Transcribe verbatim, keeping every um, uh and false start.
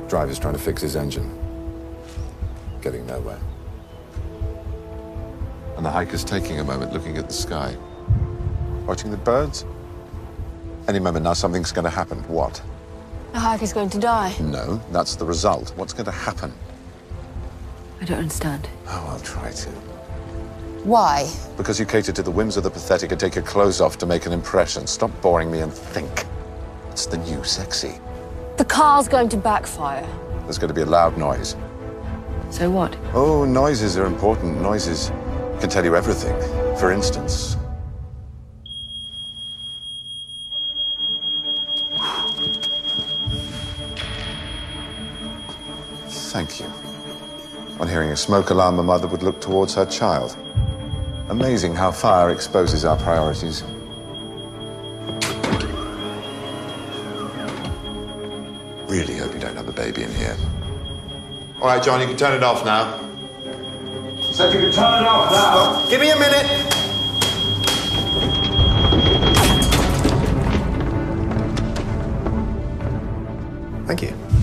Driver's trying to fix his engine. Getting nowhere. And the hiker's taking a moment, looking at the sky. Watching the birds. Any moment now, something's going to happen. What? The hiker's going to die. No, that's the result. What's going to happen? I don't understand. Oh, I'll try to. Why? Because you cater to the whims of the pathetic and take your clothes off to make an impression. Stop boring me and think. It's the new sexy. The car's going to backfire. There's going to be a loud noise. So what? Oh, noises are important. Noises can tell you everything. For instance... Thank you. On hearing a smoke alarm, a mother would look towards her child. Amazing how fire exposes our priorities. Really hope you don't have a baby in here. All right, John, you can turn it off now. Said you can turn it off now. Well, give me a minute. Thank you.